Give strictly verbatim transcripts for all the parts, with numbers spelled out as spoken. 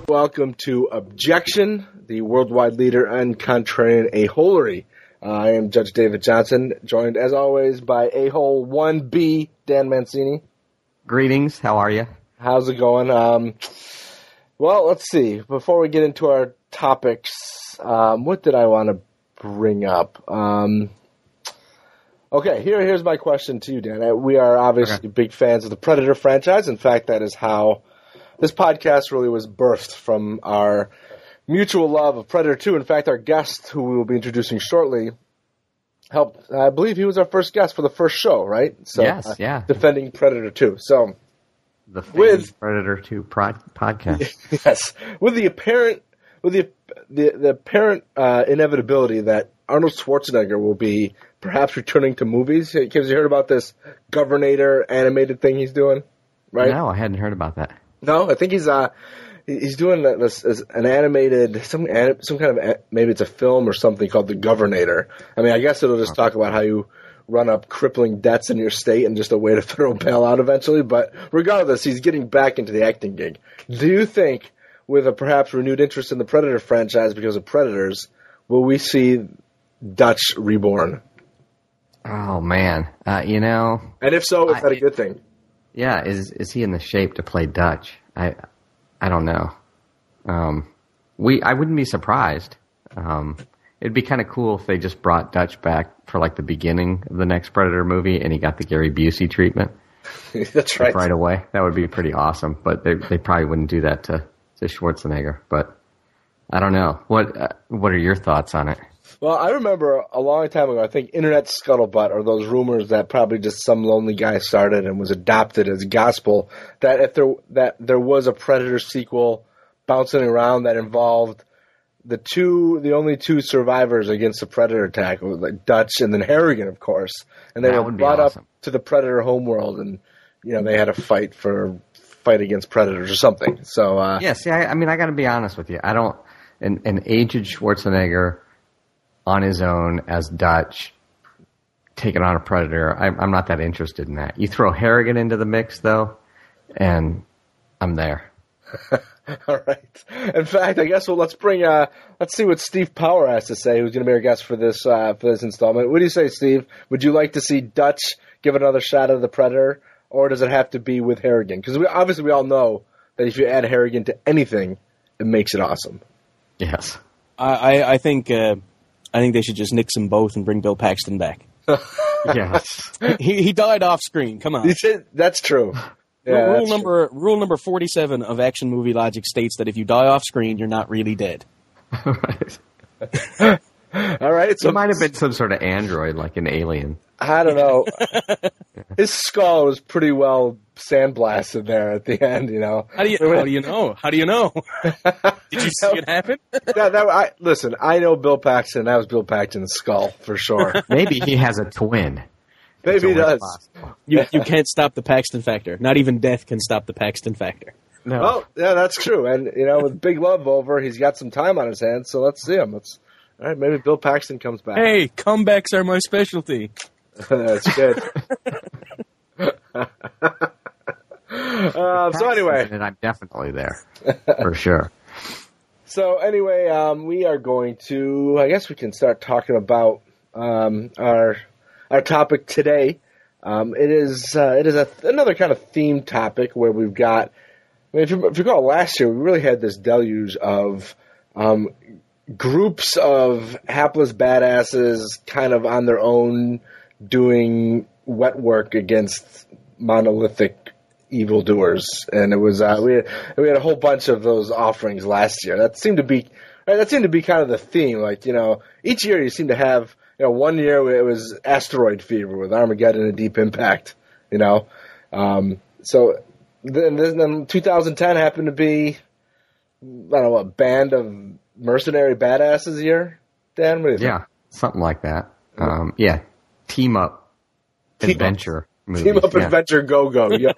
Welcome to Objection, the worldwide leader in contrarian a-holery. Uh, I am Judge David Johnson, joined as always by a-hole one B, Dan Mancini. Greetings, how are you? How's it going? Um, well, let's see. Before we get into our topics, um, what did I want to bring up? Um, okay, here, here's my question to you, Dan. We are obviously okay. big fans of the Predator franchise. In fact, that is how this podcast really was birthed, from our mutual love of Predator two. In fact, our guest, who we will be introducing shortly, helped. I believe he was our first guest for the first show, right? So, yes, uh, yeah. Defending Predator two. So, the with Predator two prod, podcast. Yes, with the apparent, with the the, the apparent uh, inevitability that Arnold Schwarzenegger will be perhaps returning to movies. Have you heard about this Governator animated thing he's doing? Right? No, I hadn't heard about that. No, I think he's uh he's doing this as an animated some some kind of maybe it's a film or something called The Governator. I mean, I guess it'll just talk about how you run up crippling debts in your state and just await a federal bailout eventually. But regardless, he's getting back into the acting gig. Do you think, with a perhaps renewed interest in the Predator franchise because of Predators, will we see Dutch reborn? Oh man, uh, you know. And if so, is I, that a good thing? Yeah, is is he in the shape to play Dutch? I I don't know. Um, we I wouldn't be surprised. Um, it'd be kind of cool if they just brought Dutch back for like the beginning of the next Predator movie, and he got the Gary Busey treatment. That's right. Right away. That would be pretty awesome. But they they probably wouldn't do that to, to Schwarzenegger. But I don't know. What uh, what are your thoughts on it? Well, I remember a long time ago, I think Internet Scuttlebutt, or those rumors that probably just some lonely guy started and was adopted as gospel, that if there that there was a Predator sequel bouncing around that involved the two, the only two survivors against the Predator attack, like Dutch and then Harrigan, of course, and they that were brought awesome. up to the Predator homeworld, and you know they had a fight for fight against Predators or something. So uh, yeah, see, I, I mean, I got to be honest with you. I don't an, an aged Schwarzenegger on his own as Dutch, taking on a Predator. I'm, I'm not that interested in that. You throw Harrigan into the mix, though, and I'm there. All right. In fact, I guess well, let's bring. Uh, let's see what Steve Power has to say. Who's going to be our guest for this uh, for this installment? What do you say, Steve? Would you like to see Dutch give another shot at the Predator, or does it have to be with Harrigan? Because we, obviously we all know that if you add Harrigan to anything, it makes it awesome. Yes. I I, I think. Uh, I think they should just nix them both and bring Bill Paxton back. Yes, he he died off screen. Come on, that's true. Yeah, rule that's number true. rule number forty-seven of action movie logic states that if you die off screen, you're not really dead. Right. All right, so it might have been some sort of android, like an alien. I don't know. His skull was pretty well sandblasted there at the end, you know. How do you how do you know? How do you know? Did you see it happen? that, that, I, listen, I know Bill Paxton. That was Bill Paxton's skull for sure. Maybe he has a twin. Maybe he does. You you can't stop the Paxton factor. Not even death can stop the Paxton factor. No. Well, yeah, that's true. And you know, with Big Love over, he's got some time on his hands. So let's see him. Let's all right. Maybe Bill Paxton comes back. Hey, comebacks are my specialty. That's good. uh, so anyway, and I'm definitely there for sure. So anyway, um, we are going to. I guess we can start talking about um, our our topic today. Um, it is uh, it is a, another kind of themed topic where we've got. I mean, if you, if you recall, last year we really had this deluge of um, groups of hapless badasses, kind of on their own, doing wet work against monolithic evildoers, and it was uh, we had, we had a whole bunch of those offerings last year. That seemed to be that seemed to be kind of the theme. Like you know, each year you seem to have you know one year it was Asteroid Fever with Armageddon and Deep Impact. You know, um, so then, then two thousand ten happened to be I don't know a band of mercenary badasses year. Dan, what do you think? Yeah, something like that. Um, yeah. Team up Team adventure up. movies. Team up yeah. adventure go go. Yo.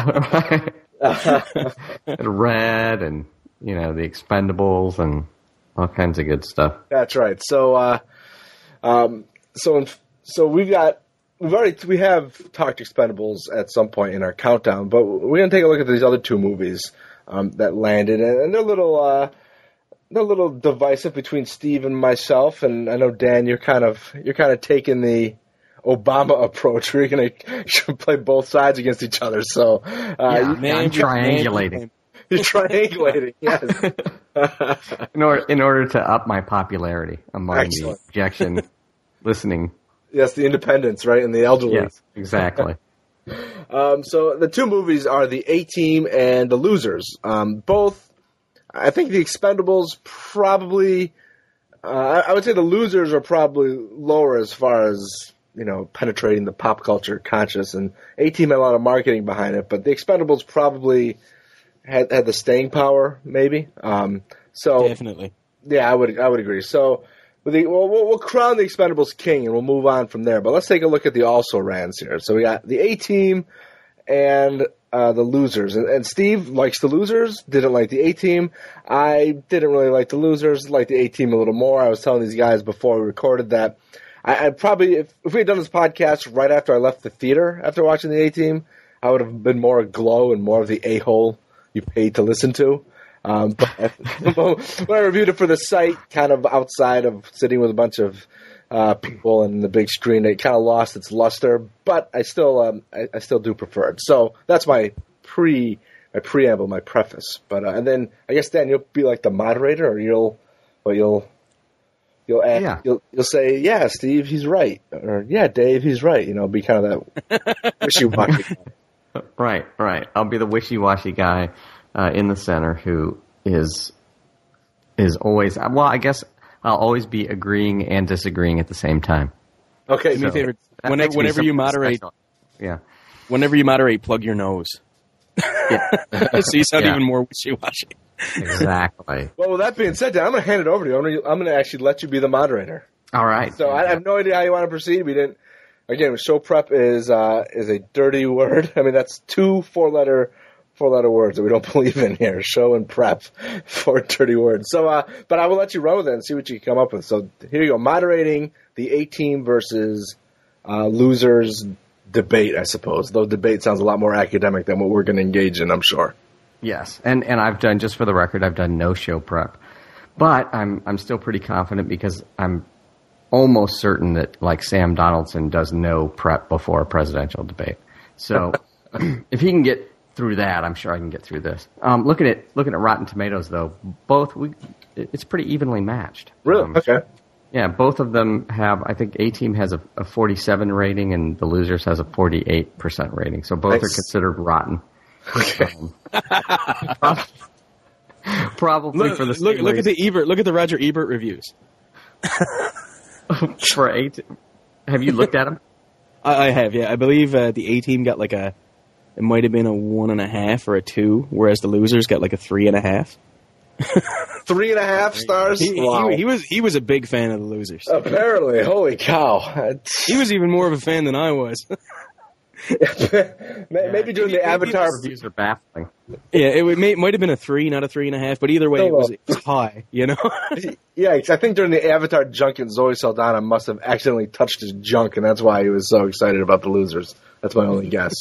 Red and you know the Expendables and all kinds of good stuff. That's right. So, uh, um, so so we've got we've already we have talked Expendables at some point in our countdown, but we're gonna take a look at these other two movies. um, that landed, and, and they're a little uh, they're a little divisive between Steve and myself. And I know Dan, you're kind of you're kind of taking the Obama approach. We're going to play both sides against each other. So uh, yeah, you, man, I'm triangulating. You're triangulating, yes. in, order, in order to up my popularity among Excellent. the objection listening. Yes, the independents, right, and the elderly. Yes, exactly. um, so the two movies are The A-Team and The Losers. Um, both, I think The Expendables probably, uh, I would say The Losers are probably lower as far as, you know, penetrating the pop culture conscious, and A-Team had a lot of marketing behind it, but The Expendables probably had had the staying power, maybe. Um, so Definitely. Yeah, I would I would agree. So with the, we'll, we'll, we'll crown The Expendables king, and we'll move on from there. But let's take a look at the also-rans here. So we got The A-Team and uh, The Losers. And, and Steve likes The Losers, didn't like The A-Team. I didn't really like The Losers, liked The A-Team a little more. I was telling these guys before we recorded that I, I'd probably, if, if we had done this podcast right after I left the theater after watching The A-Team, I would have been more aglow and more of the a-hole you paid to listen to. Um, but when I reviewed it for the site, kind of outside of sitting with a bunch of uh, people and the big screen, it kind of lost its luster. But I still, um, I, I still do prefer it. So that's my pre, my preamble, my preface. But uh, and then I guess Dan, you'll be like the moderator, or you'll, or you'll, you'll add, yeah. you'll you'll say, yeah, Steve, he's right, or yeah, Dave, he's right. You know, be kind of that wishy-washy. Right, right. I'll be the wishy-washy guy uh, in the center who is is always, well, I guess I'll always be agreeing and disagreeing at the same time. Okay, Do me so a favor. Whenever, whenever you moderate, special. yeah. whenever you moderate, plug your nose. yeah. So you sound Yeah. even more wishy-washy. Exactly. Well, with that being said, Dan, I'm going to hand it over to you. I'm going to, I'm going to actually let you be the moderator. All right. So I have no idea how you want to proceed. We didn't. Again, show prep is uh, is a dirty word. I mean, that's two four letter four letter words that we don't believe in here. Show and prep, four dirty words. So, uh, but I will let you run with it and see what you can come up with. So here you go, moderating the A-Team versus uh, Losers debate. I suppose though debate sounds a lot more academic than what we're going to engage in. I'm sure. Yes, and and I've done, just for the record, I've done no show prep, but I'm I'm still pretty confident because I'm almost certain that, like, Sam Donaldson does no prep before a presidential debate. So if he can get through that, I'm sure I can get through this. Um, looking at looking at Rotten Tomatoes, though, both we it's pretty evenly matched. Really? Um, okay. Yeah, both of them have. I think A-Team has a, a forty-seven rating, and The Losers has a forty-eight percent rating. So both Nice. are considered rotten. Okay. Um, probably Look, for the look, same look at reason. the Ebert. Look at the Roger Ebert reviews. For eight, have you looked at them? I, I have, yeah. I believe uh, the A-Team got like a, it might have been a one and a half or a two, whereas the Losers got like a three and a half. Three and a half stars. He, Wow. he, he was he was a big fan of the Losers. Apparently, holy cow! He was even more of a fan than I was. Maybe during the Maybe Avatar. reviews are baffling. Yeah, it, would- may, might have been a three, not a three and a half, but either way, it was, it was high. You know. Yeah, I think during the Avatar junket, Zoe Saldana must have accidentally touched his junk, and that's why he was so excited about the Losers. That's my only guess.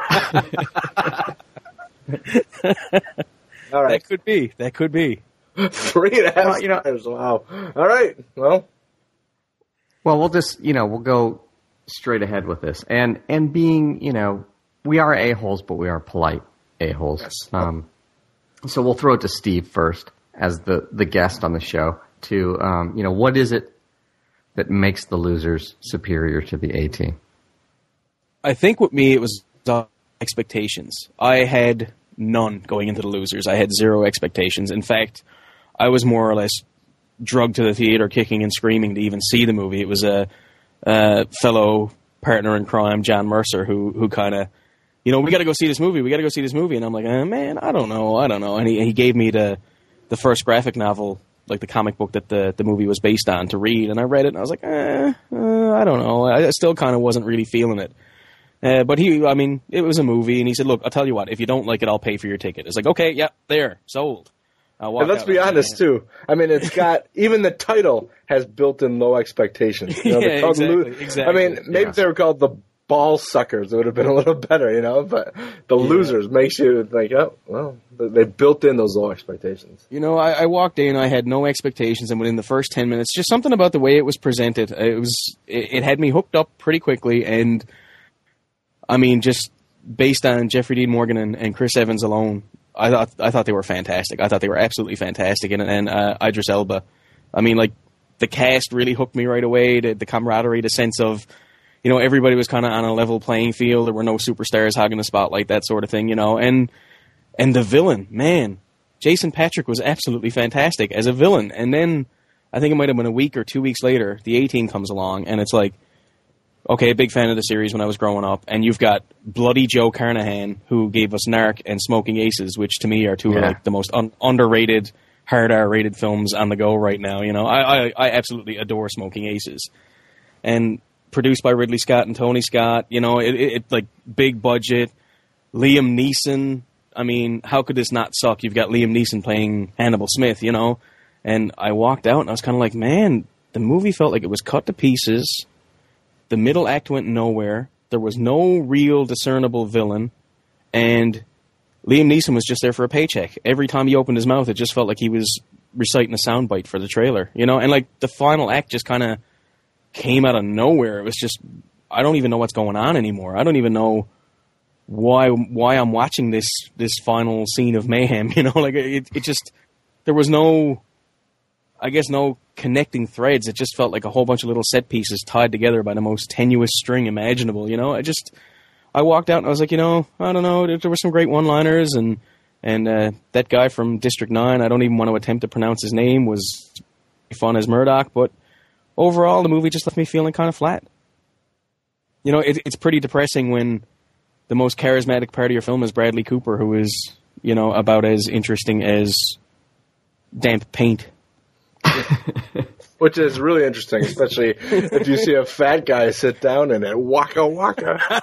All right, That could be. That could be. three and a half Well, you know- stars. Wow. All right. Well, Well, we'll just, you know, we'll go straight ahead with this. And and being, you know, we are a-holes, but we are polite a-holes. Yes. Um, so we'll throw it to Steve first as the, the guest on the show to, um, you know, what is it that makes the Losers superior to the A-Team? I think with me, it was uh, expectations. I had none going into the Losers. I had zero expectations. In fact, I was more or less drugged to the theater, kicking and screaming to even see the movie. It was a, a fellow partner in crime, John Mercer, who who kind of, you know, we got to go see this movie. We got to go see this movie. And I'm like, eh, man, I don't know, I don't know. And he he gave me the the first graphic novel, like the comic book that the the movie was based on, to read. And I read it, and I was like, eh, uh, I don't know. I, I still kind of wasn't really feeling it. Uh, but he, I mean, it was a movie, and he said, look, I'll tell you what, if you don't like it, I'll pay for your ticket. It's like, okay, yeah, there, sold. I'll walk and let's out. be honest too. I mean, it's got even the title has built-in low expectations. You know, Yeah, they're called exactly, Lo- exactly. I mean, maybe Yeah. they were called the ball suckers, it would have been a little better, you know. But the yeah. losers makes you think, oh, well, they built in those low expectations. You know, I, I walked in, I had no expectations, and within the first ten minutes, just something about the way it was presented, it was it, it had me hooked up pretty quickly. And I mean, just based on Jeffrey Dean Morgan and, and Chris Evans alone, I thought I thought they were fantastic. I thought they were absolutely fantastic, and and uh, Idris Elba. I mean, like the cast really hooked me right away. The, the camaraderie, the sense of, you know, everybody was kind of on a level playing field. There were no superstars hogging the spotlight, that sort of thing, you know. And and the villain, man, Jason Patric was absolutely fantastic as a villain. And then I think it might have been a week or two weeks later, the A-Team comes along, and it's like, okay, big fan of the series when I was growing up, and you've got Bloody Joe Carnahan, who gave us Narc and Smoking Aces, which to me are two yeah. of like the most un- underrated, hard R-rated films on the go right now. You know, I, I I absolutely adore Smoking Aces, and produced by Ridley Scott and Tony Scott. You know, it, it, it like big budget. Liam Neeson. I mean, how could this not suck? You've got Liam Neeson playing Hannibal Smith. You know, and I walked out and I was kind of like, man, the movie felt like it was cut to pieces. The middle act went nowhere. There was no real discernible villain, and Liam Neeson was just there for a paycheck. Every time he opened his mouth, it just felt like he was reciting a soundbite for the trailer. You know, and like the final act just kind of came out of nowhere. It was just, I don't even know what's going on anymore. I don't even know why why I'm watching this this final scene of mayhem. You know, like it, it just, there was no, I guess no connecting threads. It just felt like a whole bunch of little set pieces tied together by the most tenuous string imaginable. You know, I just, I walked out and I was like, you know, I don't know, there were some great one-liners, and and uh, that guy from District nine, I don't even want to attempt to pronounce his name, was fun as Murdoch, but overall, the movie just left me feeling kind of flat. You know, it, it's pretty depressing when the most charismatic part of your film is Bradley Cooper, who is, you know, about as interesting as damp paint. Which is really interesting, especially if you see a fat guy sit down in it. Waka waka.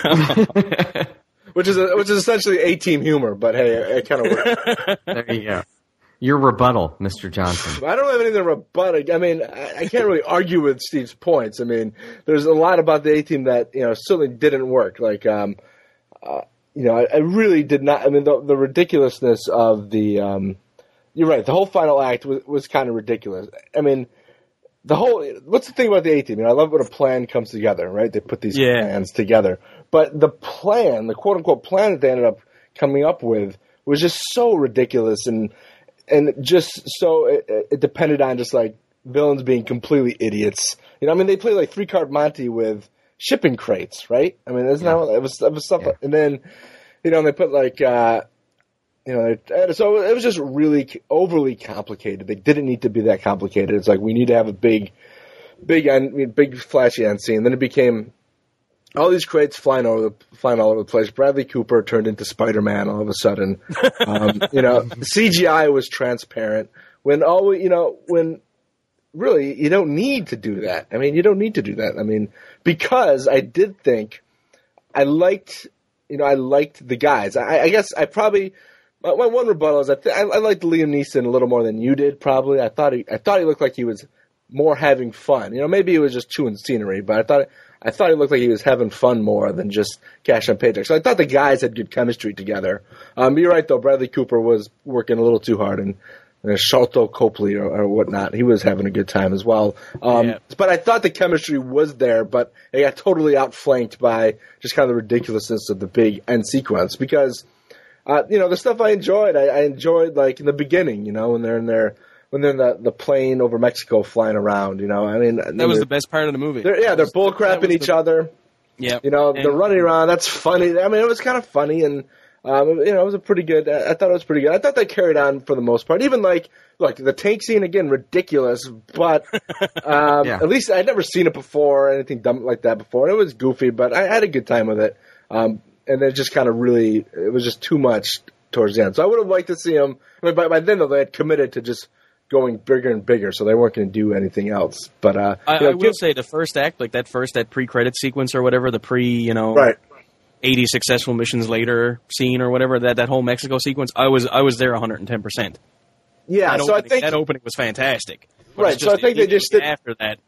which is a, which is essentially A-Team humor, but hey, it kind of works. There you go. Your rebuttal, Mister Johnson. I don't have anything to rebut. I mean, I, I can't really argue with Steve's points. I mean, there's a lot about the A-Team that, you know, certainly didn't work. Like, um, uh, you know, I, I really did not. I mean, the, the ridiculousness of the. Um, you're right. The whole final act was, was kind of ridiculous. I mean, the whole. What's the thing about the A-Team? You know, I love when a plan comes together. Right? They put these yeah. plans together, but the plan, the quote unquote plan that they ended up coming up with, was just so ridiculous and. And just so it, it depended on just like villains being completely idiots. You know, I mean, they play like three card Monte with shipping crates, right? I mean, isn't yeah. that what, it was, it was stuff. Yeah. And then, you know, they put like, uh, you know, they, so it was just really overly complicated. They didn't need to be that complicated. It's like we need to have a big, big end, big flashy end scene. Then it became all these crates flying over the, flying all over the place. Bradley Cooper turned into Spider-Man all of a sudden. Um, you know, C G I was transparent. When all you know, when really you don't need to do that. I mean, you don't need to do that. I mean, because I did think I liked, you know, I liked the guys. I, I guess I probably my, my one rebuttal is I, th- I I liked Liam Neeson a little more than you did. Probably, I thought he I thought he looked like he was more having fun. You know, maybe he was just chewing scenery, but I thought. I thought he looked like he was having fun more than just cash on paychecks. So I thought the guys had good chemistry together. Um, you're right, though. Bradley Cooper was working a little too hard, and, and Sharlto Copley or, or whatnot, he was having a good time as well. Um, yeah. But I thought the chemistry was there, but it got totally outflanked by just kind of the ridiculousness of the big end sequence. Because, uh, you know, the stuff I enjoyed, I, I enjoyed like in the beginning, you know, when they're in their when they're in the, the plane over Mexico flying around, you know. I mean, that was the best part of the movie. They're, yeah, they're bull crapping each the, other. Yeah, you know, and, they're running around. That's funny. I mean, it was kind of funny, and um, you know, it was a pretty good. I thought it was pretty good. I thought they carried on for the most part. Even like, look, the tank scene again, ridiculous, but um, yeah. at least I'd never seen it before, or anything dumb like that before. It was goofy, but I had a good time with it. Um, and then just kind of really, it was just too much towards the end. So I would have liked to see them. I mean, by, by then though, they had committed to just going bigger and bigger, so they weren't going to do anything else. But uh, I, you know, I will give, say the first act, like that first that pre-credit sequence or whatever, the pre, you know, right. eighty successful missions later scene or whatever, that, that whole Mexico sequence, I was I was there one hundred ten percent. Yeah, that so opening, I think that opening was fantastic. Right, just, so I think they just did, after that.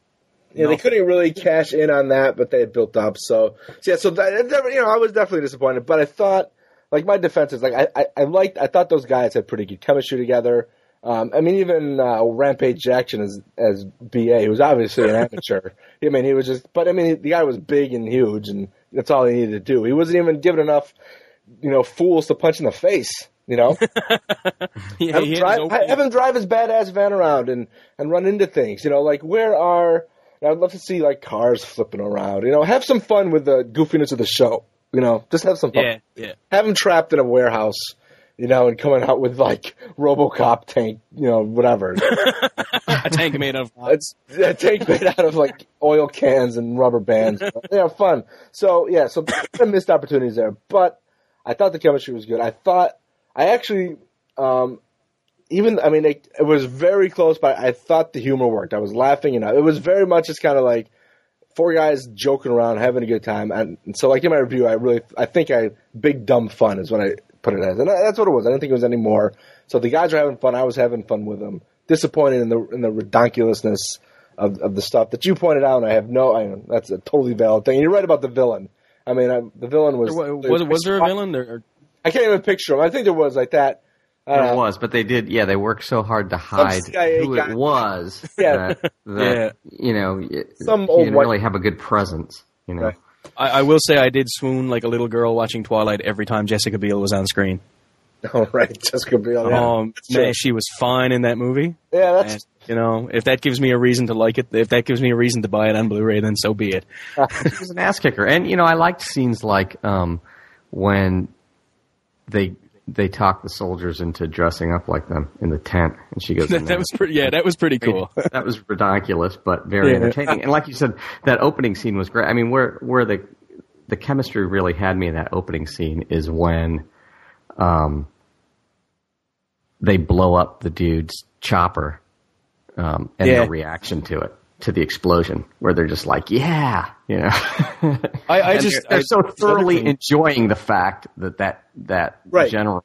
Yeah, no. they couldn't really cash in on that, but they had built up. So, so yeah, so that, you know, I was definitely disappointed. But I thought, like, my defense is like I, I, I liked. I thought those guys had pretty good chemistry together. Um, I mean, even uh, Rampage Jackson as as B A, he was obviously an amateur. I mean, he was just, but I mean, the guy was big and huge, and that's all he needed to do. He wasn't even given enough, you know, fools to punch in the face. You know, yeah, have, him drive, have him drive his badass van around and, and run into things. You know, like where are? I'd love to see like cars flipping around. You know, have some fun with the goofiness of the show. You know, just have some fun. Yeah, yeah. Have him trapped in a warehouse. You know, and coming out with like RoboCop tank. You know, whatever. A tank made of it's a tank made out of like oil cans and rubber bands. Yeah, fun. So yeah, so I missed opportunities there, but I thought the chemistry was good. I thought I actually. Um, Even, I mean, it, it was very close, but I thought the humor worked. I was laughing, and it was very much just kind of like four guys joking around, having a good time. And, and so, like in my review, I really, I think I big dumb fun is what I put it as, and that's what it was. I didn't think it was any more. So the guys were having fun. I was having fun with them. Disappointed in the in the ridiculousness of of the stuff that you pointed out. And I have no, I, that's a totally valid thing. You're right about the villain. I mean, I, the villain was was, was, was there a villain? Or? I can't even picture him. I think there was like that. There uh, was, but they did, yeah, they worked so hard to hide who guy. it was yeah. that, that yeah. you know, Some he old didn't white... really have a good presence, you know. Right. I, I will say I did swoon like a little girl watching Twilight every time Jessica Biel was on screen. Oh, right, Jessica Biel, yeah. Um, man, she was fine in that movie. Yeah, that's... And, you know, if that gives me a reason to like it, if that gives me a reason to buy it on Blu-ray, then so be it. She was an ass kicker. And, you know, I liked scenes like um, when they... they talk the soldiers into dressing up like them in the tent, and she goes. that, that was pretty. Yeah, that was pretty cool. That was ridiculous, but very yeah. entertaining. And like you said, that opening scene was great. I mean, where where the the chemistry really had me in that opening scene is when, um, they blow up the dude's chopper, um, and yeah. their reaction to it, to the explosion, where they're just like, yeah, you know. I, I just they're, they're I, so thoroughly enjoying the fact that that that right. general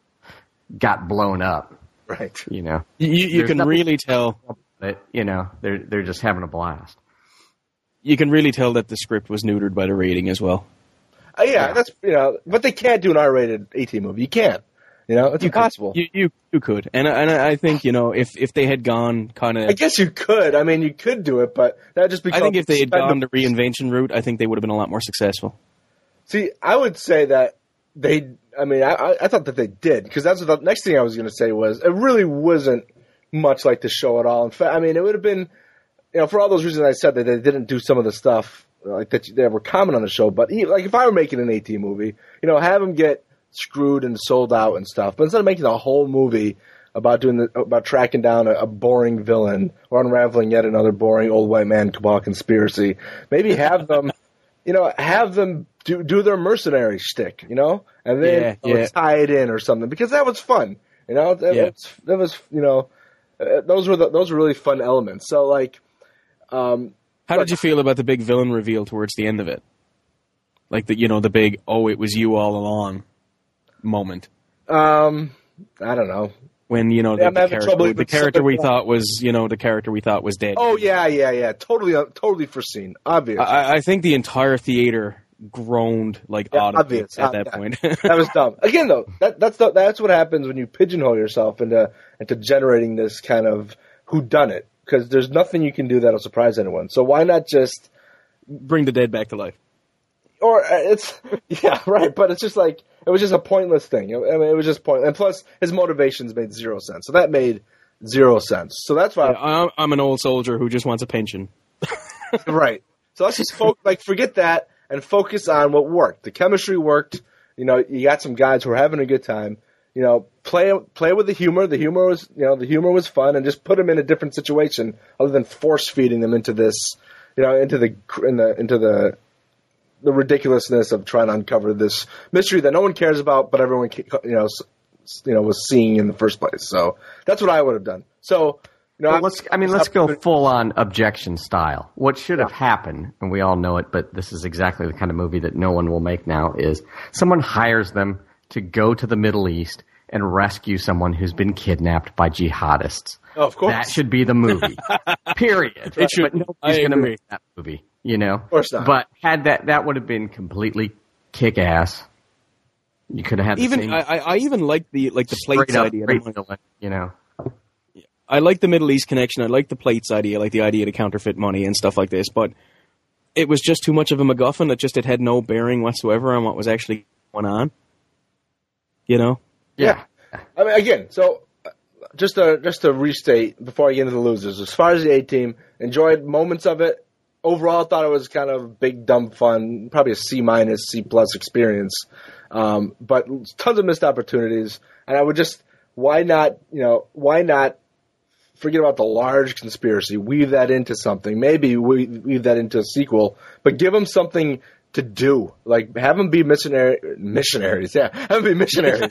got blown up. Right. You know. You, you can really tell that, you know, they're they're just having a blast. You can really tell that the script was neutered by the rating as well. Uh, yeah, yeah, that's, you know, but they can't do an R-rated eighteen movie. You can't. You know, it's you impossible. Could, you, you you could, and and I think, you know, if if they had gone kind of, I guess you could. I mean, you could do it, but that just becomes. I think if they had gone the reinvention route, I think they would have been a lot more successful. See, I would say that they. I mean, I I thought that they did, because that's what the next thing I was going to say was it really wasn't much like the show at all. In fact, I mean, it would have been, you know, for all those reasons I said that they didn't do some of the stuff like that that were common on the show. But like if I were making an eighteen movie, you know, have them get screwed and sold out and stuff, but instead of making a whole movie about doing the, about tracking down a, a boring villain or unraveling yet another boring old white man cabal conspiracy, maybe have them, you know, have them do do their mercenary shtick, you know, and then yeah, you know, yeah. tie it in or something, because that was fun, you know. That, yeah. was, that was, you know, uh, those were the, those were really fun elements. So like, um, how but, did you feel about the big villain reveal towards the end of it? Like the, you know, the big "oh, it was you all along" moment. Um, I don't know. When, you know, yeah, the, the character, the character we thought was, you know, the character we thought was dead. Oh yeah, yeah, yeah. Totally, uh, totally foreseen. Obvious. I, I think the entire theater groaned like yeah, audibly obvious. at uh, that yeah. point. That was dumb. Again, though, that, that's the, that's what happens when you pigeonhole yourself into into generating this kind of whodunit, because there's nothing you can do that'll surprise anyone. So why not just bring the dead back to life? Or uh, it's yeah, right. But it's just like it was just a pointless thing. I mean, it was just pointless. And plus, his motivations made zero sense. So that made zero sense. So that's why yeah, I'm, I'm an old soldier who just wants a pension. Right. So let's just fo- like forget that and focus on what worked. The chemistry worked. You know, you got some guys who are having a good time. You know, play play with the humor. The humor was, you know, the humor was fun, and just put them in a different situation other than force feeding them into this, you know, into the in the into the the ridiculousness of trying to uncover this mystery that no one cares about, but everyone, you know, you know, was seeing in the first place. So that's what I would have done. So, you know, well, let's, I mean, let's go full on objection style. What should have happened, and we all know it, but this is exactly the kind of movie that no one will make now, is someone hires them to go to the Middle East and rescue someone who's been kidnapped by jihadists. Oh, of course. That should be the movie. Period. It should. But nobody's going to make that movie, you know? Of course not. But had that, that would have been completely kick-ass. You could have had the even same I, I I even like the like the plates straight up idea. great villain, you know? I like the Middle East connection. I like the plates idea. I like the idea to counterfeit money and stuff like this. But it was just too much of a MacGuffin that just it had no bearing whatsoever on what was actually going on. You know? Yeah. I mean, again, so uh, just to just to restate before I get into the losers, as far as the A team, enjoyed moments of it. Overall, thought it was kind of big, dumb fun, probably a C minus, C plus experience. Um, but tons of missed opportunities, and I would just why not, you know, why not forget about the large conspiracy, weave that into something, maybe we weave that into a sequel, but give them something to do. Like, have them be missionary, missionaries. Yeah, have them be missionaries.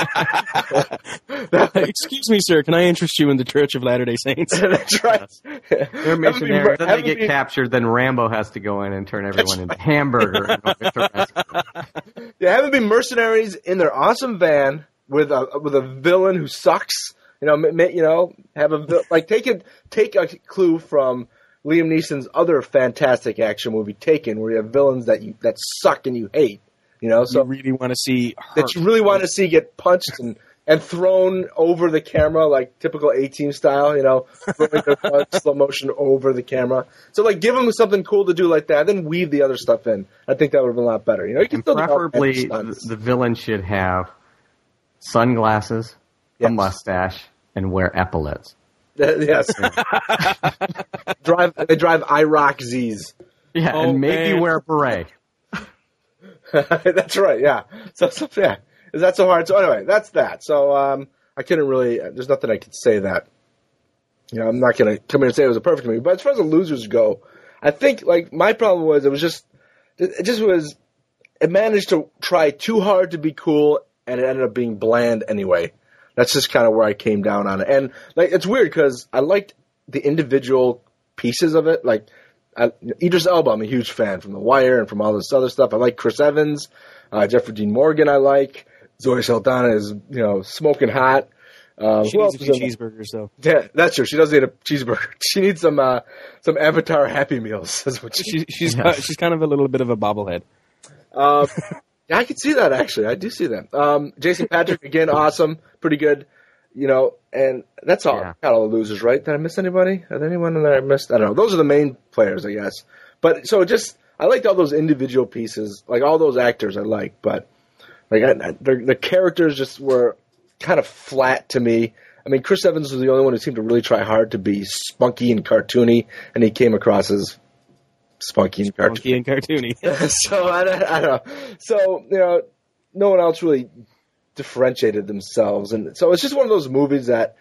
Excuse me, sir. Can I interest you in the Church of Latter-day Saints? That's right. They're missionaries. Then have they them get be- captured. Then Rambo has to go in and turn everyone into hamburger. And go get the rescue. Yeah, have them be mercenaries in their awesome van with a with a villain who sucks. You know, ma- you know, have a vil- like take a take a clue from Liam Neeson's other fantastic action movie, Taken, where you have villains that you that suck and you hate. You know, so you really want to see hurt. that you really want to see get punched and, and thrown over the camera, like typical A-Team style, you know, throwing their punch, slow motion over the camera. So, like, give them something cool to do like that, then weave the other stuff in. I think that would have been a lot better. You know, you can And still do all preferably, kinds of the, stunts. the villain should have sunglasses, Yes. a mustache, and wear epaulets. Yes. drive. They drive I ROC Zs. Yeah, Oh, and maybe man. wear a beret. That's right. Yeah. So, so yeah. Is that so hard? So anyway, that's that. So um, I couldn't really. There's nothing I could say that. You know, I'm not going to come here and say it was a perfect movie. But as far as the losers go, I think like my problem was it was just it just was it managed to try too hard to be cool and it ended up being bland anyway. That's just kind of where I came down on it. And like it's weird because I liked the individual pieces of it. Like I, Idris Elba, I'm a huge fan from The Wire and from all this other stuff. I like Chris Evans, uh, Jeffrey Dean Morgan. I like Zoe Saldana is you know smoking hot. Uh, She who needs else a few was in- cheeseburgers, though. Yeah, that's true. She does need a cheeseburger. She needs some uh, some Avatar Happy Meals. That's what she. She, she's uh, she's kind of a little bit of a bobblehead. Um, yeah, I can see that actually. I do see that. Um, Jason Patrick again, awesome, pretty good. You know, and that's all. Yeah. Got all the losers, right? Did I miss anybody? Are there anyone that I missed? I don't know. Those are the main players, I guess. But so just I liked all those individual pieces, like all those actors I like, but like I, I, the, the characters just were kind of flat to me. I mean, Chris Evans was the only one who seemed to really try hard to be spunky and cartoony, and he came across as spunky and cartoony. Funky and cartoony. so I, don't- I don't know. So you know, no one else really differentiated themselves, and so it's just one of those movies that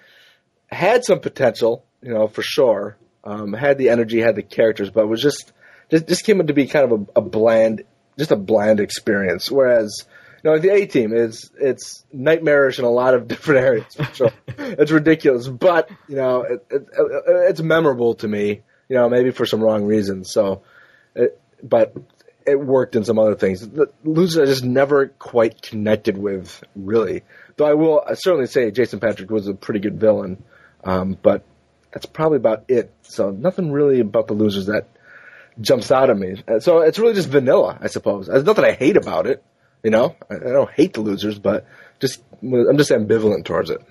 had some potential, you know, for sure. Um, had the energy, had the characters, but was just just, just came to be kind of a, a bland, just a bland experience. Whereas, you know, the A Team is it's nightmarish in a lot of different areas. For sure, it's ridiculous, but you know, it, it, it, it's memorable to me. You know, maybe for some wrong reasons. So, it, but it worked in some other things. The losers I just never quite connected with, really. Though I will I certainly say Jason Patrick was a pretty good villain, um, but that's probably about it. So nothing really about the losers that jumps out at me. Uh, So it's really just vanilla, I suppose. There's nothing I hate about it. You know, I, I don't hate the losers, but just I'm just ambivalent towards it.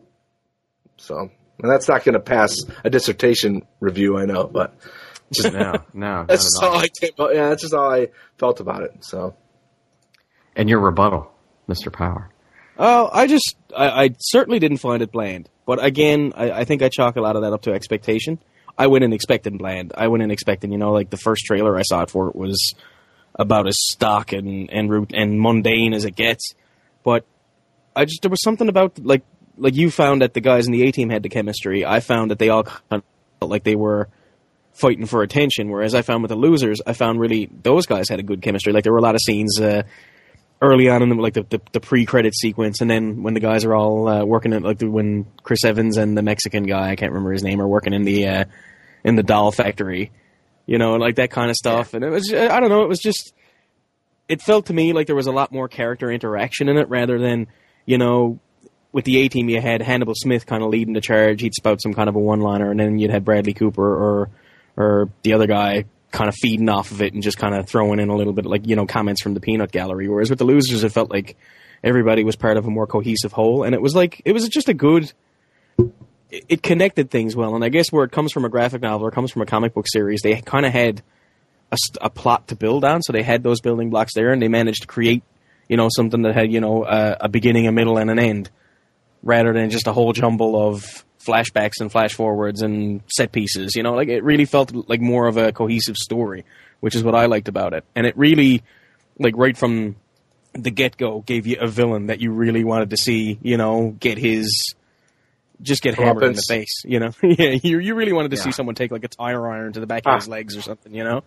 So, and that's not going to pass a dissertation review, I know, but just No, no, not that's at just all. all I came. Yeah, that's just how I felt about it. So. And your rebuttal, Mister Power. Oh, I just, I, I certainly didn't find it bland. But again, I, I think I chalk a lot of that up to expectation. I went in expecting bland. I went in expecting, you know, like the first trailer I saw it for it was about as stock and and root and mundane as it gets. But I just there was something about like like you found that the guys in the A Team had the chemistry. I found that they all kind of felt like they were fighting for attention. Whereas I found with the losers, I found really those guys had a good chemistry. Like there were a lot of scenes. Uh, Early on in the, like the, the, the pre-credit sequence, and then when the guys are all uh, working at like the, when Chris Evans and the Mexican guy, I can't remember his name, are working in the uh, in the doll factory, you know, like that kind of stuff. Yeah. And it was, I don't know, it was just, it felt to me like there was a lot more character interaction in it rather than, you know, with the A-Team, you had Hannibal Smith kind of leading the charge. He'd spout some kind of a one-liner, and then you'd have Bradley Cooper or or the other guy kind of feeding off of it and just kind of throwing in a little bit, like, you know, comments from the peanut gallery. Whereas with the Losers, it felt like everybody was part of a more cohesive whole, and it was like, it was just a good, it, it connected things well. And I guess where it comes from a graphic novel or comes from a comic book series, they kind of had a, a plot to build on, so they had those building blocks there, and they managed to create, you know, something that had, you know, a, a beginning, a middle, and an end, rather than just a whole jumble of flashbacks and flash forwards and set pieces. You know, like, it really felt like more of a cohesive story, which is what I liked about it. And it really, like, right from the get-go, gave you a villain that you really wanted to see, you know, get his, just get hammered in the face, you know? Yeah, you you really wanted to yeah. see someone take, like, a tire iron to the back ah. of his legs or something, you know?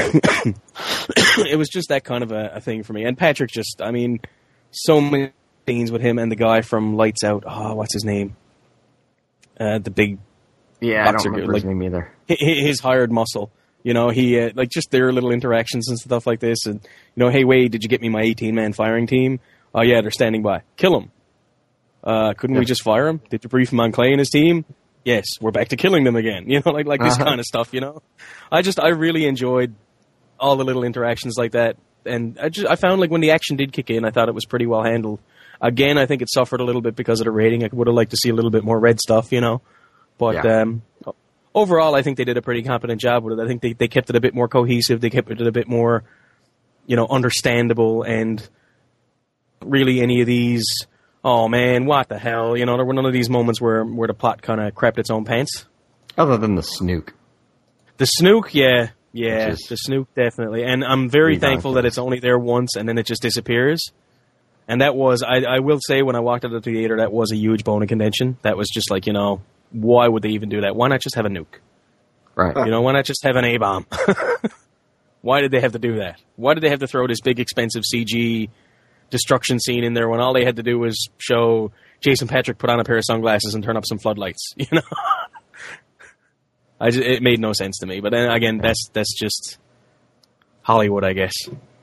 It was just that kind of a, a thing for me. And Patrick just, I mean, so many scenes with him and the guy from Lights Out. Oh, what's his name? Uh, the big yeah, boxer, I don't remember like, his name either. His hired muscle, you know. He uh, like just their little interactions and stuff like this, and you know, hey Wade, did you get me my eighteen-man firing team? Oh yeah, they're standing by. Kill him. Uh, couldn't yeah. we just fire him? Did you brief him on Clay and his team? Yes, we're back to killing them again. You know, like like this uh-huh. kind of stuff. You know, I just I really enjoyed all the little interactions like that, and I just I found like when the action did kick in, I thought it was pretty well handled. Again, I think it suffered a little bit because of the rating. I would have liked to see a little bit more red stuff, you know. But yeah. um, overall, I think they did a pretty competent job with it. I think they, they kept it a bit more cohesive. They kept it a bit more, you know, understandable. And really any of these, oh, man, what the hell? You know, there were none of these moments where, where the plot kind of crapped its own pants. Other than the snook. The snook, yeah. Yeah, the snook, definitely. And I'm very thankful that it's only there once and then it just disappears. And that was, I, I will say, when I walked out of the theater, that was a huge bone of contention. That was just like, you know, why would they even do that? Why not just have a nuke? Right. You know, why not just have an A-bomb? Why did they have to do that? Why did they have to throw this big, expensive C G destruction scene in there when all they had to do was show Jason Patrick put on a pair of sunglasses and turn up some floodlights? You know, I just, it made no sense to me. But then again, that's that's just Hollywood, I guess.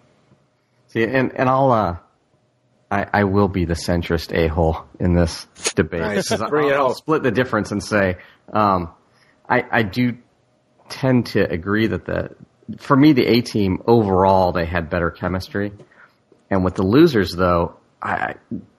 See, and and I'll. Uh... I, I will be the centrist a-hole in this debate. Nice. I'll, I'll split the difference and say um, I, I do tend to agree that the for me the A-Team overall they had better chemistry, and with the Losers though, I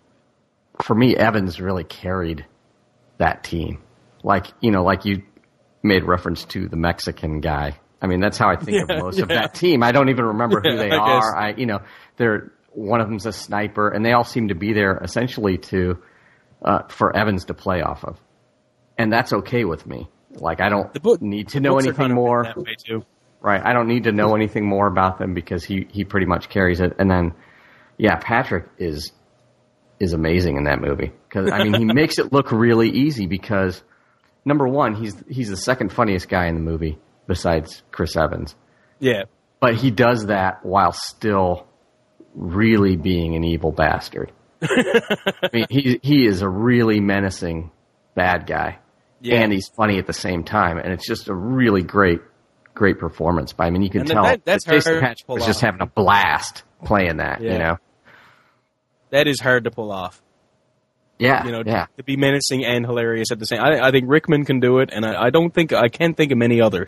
for me Evans really carried that team. Like you know, like you made reference to the Mexican guy. I mean, that's how I think yeah, of most yeah. of that team. I don't even remember who yeah, they I are. I you know they're. One of them's a sniper, and they all seem to be there essentially to uh, for Evans to play off of, and that's okay with me. Like I don't book, need to know anything more. That way too. Right, I don't need to know anything more about them because he, he pretty much carries it. And then, yeah, Patrick is is amazing in that movie because I mean he makes it look really easy because number one he's he's the second funniest guy in the movie besides Chris Evans. Yeah, but he does that while still really being an evil bastard. I mean, he he is a really menacing bad guy, yeah. and he's funny at the same time, and it's just a really great, great performance. But I mean, you can and tell that, that's that Jason Patrick was off. Just having a blast playing that. Yeah. You know, that is hard to pull off. Yeah, you know, yeah. to be menacing and hilarious at the same. I, I think Rickman can do it, and I, I don't think I can't think of many others.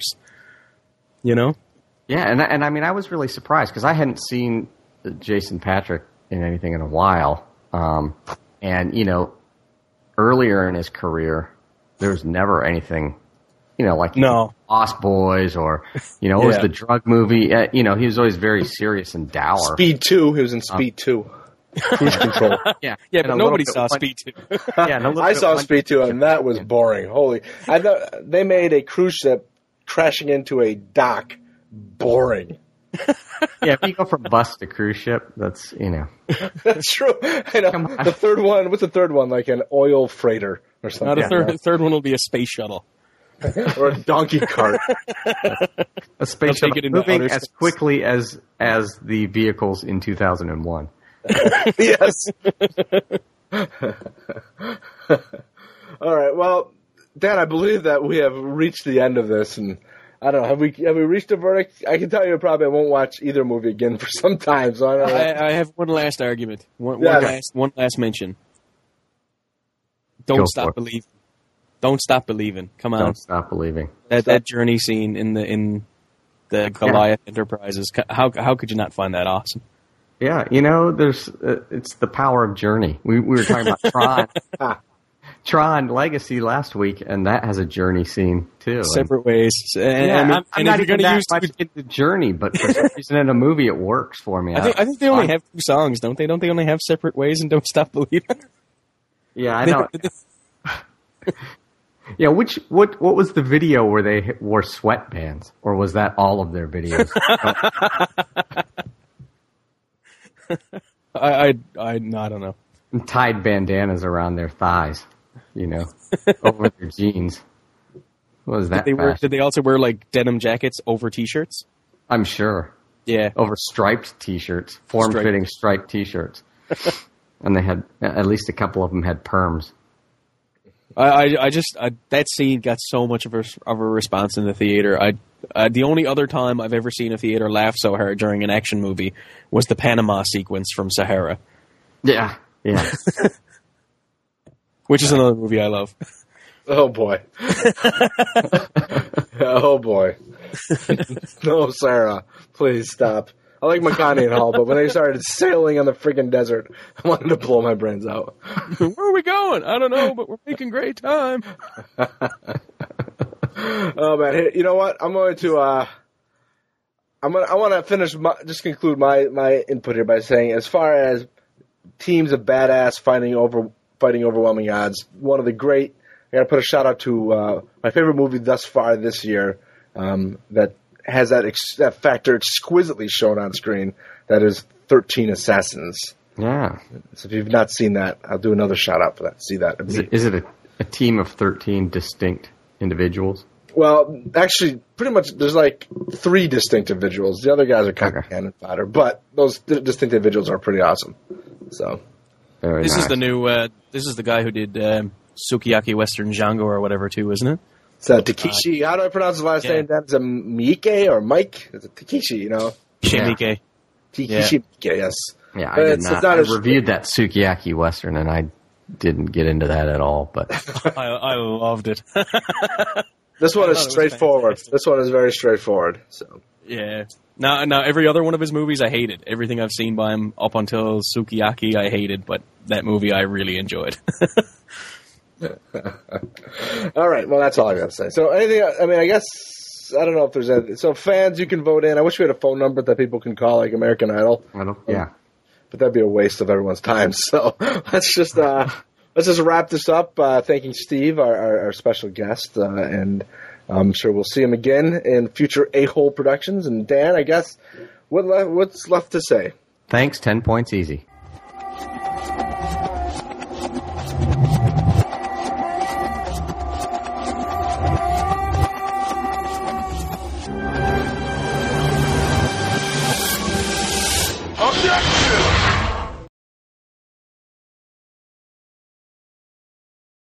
You know. Yeah, and and I mean, I was really surprised because I hadn't seen Jason Patrick in anything in a while. Um, and, you know, earlier in his career, there was never anything, you know, like no. Lost Boys or, you know, it yeah. was the drug movie. Uh, you know, he was always very serious and dour. Speed two. He was in Speed um, two. Cruise Control. Yeah, yeah, but nobody saw Speed two. yeah, I saw Speed two, and that was boring. Holy. I thought they made a cruise ship crashing into a dock boring. Yeah, if you go from bus to cruise ship, that's, you know. That's true. I know. The third one, what's the third one? Like an oil freighter or something. No, the third, the third one will be a space shuttle. Or a donkey cart. A space shuttle moving as space. quickly as as the vehicles in two thousand one. Yes. All right, well, Dan, I believe that we have reached the end of this, and I don't know. Have we have we reached a verdict? I can tell you probably I won't watch either movie again for some time. So I don't know. I, I have one last argument. One, yeah. one last one last mention. Don't Go for stop it. believing. Don't stop believing. Come on. Don't stop believing. That Stop. that journey scene in the in the Goliath Enterprises. How how could you not find that awesome? Yeah, you know, there's uh, it's the power of journey. We we were talking about Tron, Ah, Tron Legacy last week, and that has a journey scene too. And- Separate ways. And, yeah, I mean, I'm, I'm and not if you're even going to that use, much into journey, but for some reason in a movie it works for me. I think I think they only I- have two songs, don't they? Don't they only have Separate Ways and Don't Stop Believing? Yeah, I don't. Yeah, which what what was the video where they wore sweatbands, or was that all of their videos? I I I, no, I don't know. And tied bandanas around their thighs, you know, over their jeans. What was that? They wear, fashion? did they also wear like denim jackets over t-shirts? I'm sure. Yeah. Over striped T-shirts, form-fitting striped T-shirts, and they had at least a couple of them had perms. I, I, I just I, that scene got so much of a, of a response in the theater. I uh, the only other time I've ever seen a theater laugh so hard during an action movie was the Panama sequence from Sahara, Yeah, yeah. which is another movie I love. oh boy. oh boy. No, Sarah, please stop. I like Makani and all, but when they started sailing on the freaking desert, I wanted to blow my brains out. Where are we going? I don't know, but we're making great time. Oh man, hey, you know what? I'm going to. Uh, I'm gonna. I want to finish. My, just conclude my my input here by saying, as far as teams of badass fighting over fighting overwhelming odds, one of the great. I got to put a shout out to uh, my favorite movie thus far this year. Um, that has that ex- that factor exquisitely shown on screen. That is thirteen Assassins. Yeah. So if you've not seen that, I'll do another shout out for that. See that. Is it, is it a, a team of thirteen distinct individuals? Well, actually, pretty much there's like three distinct individuals. The other guys are kind Okay. of cannon fodder, but those d- distinct individuals are pretty awesome. So, Very This nice. is the new. Uh, this is the guy who did um, Sukiyaki Western Django or whatever too, isn't it? it's uh, Takeshi. How do I pronounce his last yeah. name? That's a Miike or Mike? It's a Takeshi, you know. Shinmike. Takeshi Miike, yes. Yeah, I But did it's- not. it's not I as- reviewed that Sukiyaki Western, and I didn't get into that at all. But I, I loved it. This one I is thought it was straightforward. fantastic. This one is very straightforward. So, Yeah. Now, now, every other one of his movies I hated. Everything I've seen by him up until Sukiyaki I hated, but that movie I really enjoyed. all right. Well, that's all I got to say. So, anything? I mean, I guess I don't know if there's anything. So, fans, you can vote in. I wish we had a phone number that people can call, like American Idol. I don't. Yeah. But that'd be a waste of everyone's time. So let's just uh, let's just wrap this up. Uh, thanking Steve, our, our, our special guest, uh, and I'm sure we'll see him again in future A-Hole productions. And Dan, I guess what le- what's left to say? Thanks. Ten points easy.